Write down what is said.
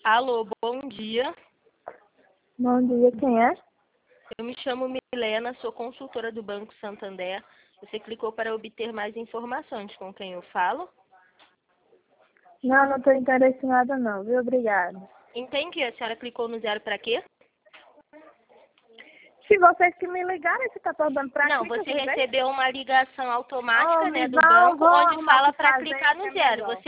Alô, bom dia. Bom dia, quem é? Eu me chamo Milena, sou consultora do Banco Santander. Você clicou para obter mais informações. Com quem eu falo? Não estou interessada não, viu? Obrigada. Entendi. A senhora clicou no 0 para quê? Se vocês que me ligaram, você está perguntando para Não, quem que eu você cliquei? recebeu uma ligação automática, Ô, do Vão banco, onde arrumar fala o que para fazer, clicar que no é 0. melhor.